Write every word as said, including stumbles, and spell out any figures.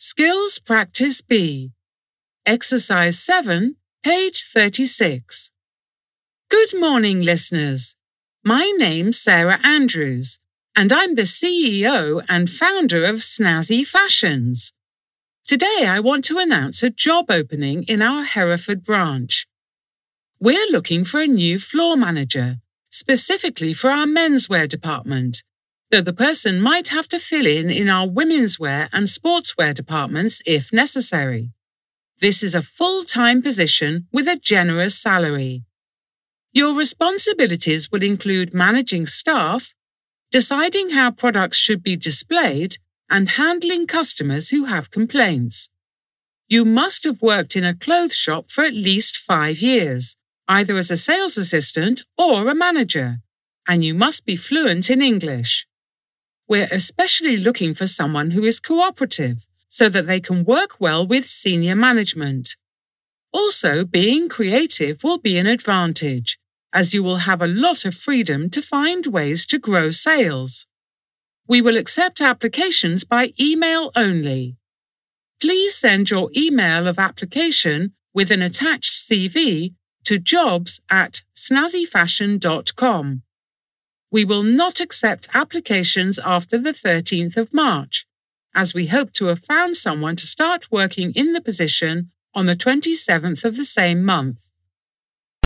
Skills Practice B. Exercise seven, page thirty-six. Good morning, listeners. My name's Sarah Andrews, and I'm the C E O and founder of Snazzy Fashions. Today I want to announce a job opening in our Hereford branch. We're looking for a new floor manager, specifically for our menswear department, though the person might have to fill in in our womenswear and sportswear departments if necessary. This is a full-time position with a generous salary. Your responsibilities will include managing staff, deciding how products should be displayed, and handling customers who have complaints. You must have worked in a clothes shop for at least five years, either as a sales assistant or a manager, and you must be fluent in English. We're especially looking for someone who is cooperative so that they can work well with senior management. Also, being creative will be an advantage, as you will have a lot of freedom to find ways to grow sales. We will accept applications by email only. Please send your email of application with an attached C V to jobs at snazzy fashion dot com. We will not accept applications after the thirteenth of March, as we hope to have found someone to start working in the position on the twenty-seventh of the same month.